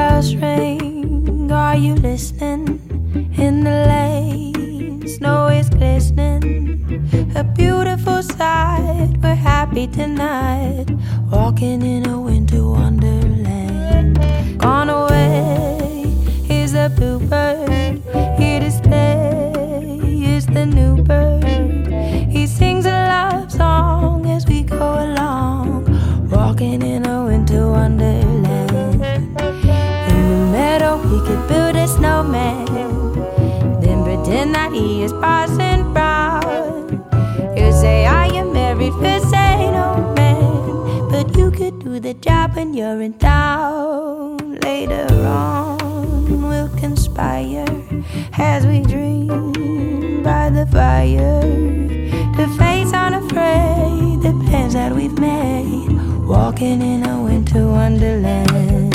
bells ring, are you listening? In the lane, snow is glistening. A beautiful sight, we're happy tonight, walking in a winter wonderland. Gone away is the bluebird, here to stay is the new bird. He sings a love song as we go along, walking in a winter wonderland. In the meadow we could build a snowman, then pretend that he is Parson Brown. You say I am married for say no man, but you could do the job when you're in town. Later on we'll conspire as we dream by the fire to face unafraid the plans that we've made, walking in a winter wonderland.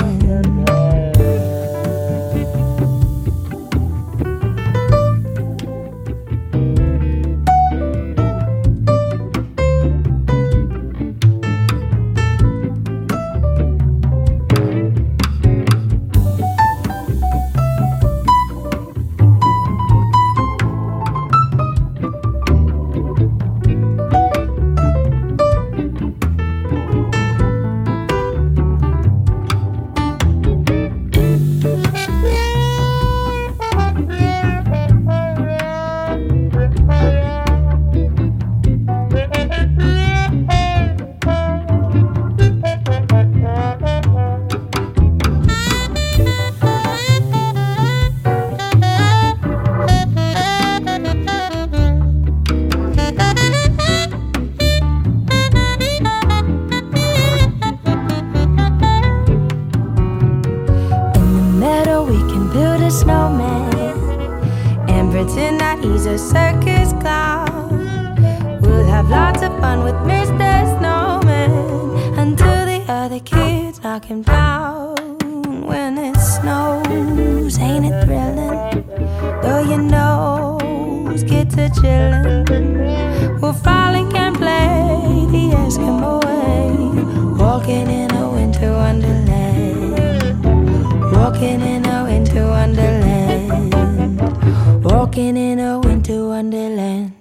Snowman and pretend that he's a circus clown. We'll have lots of fun with Mr. Snowman until the other kids knock him down. When it snows, ain't it thrilling? Though your nose gets a chillin', we'll frolic and play the Eskimo way, walking in a winter wonderland, walking in a winter wonderland, walking in a winter wonderland.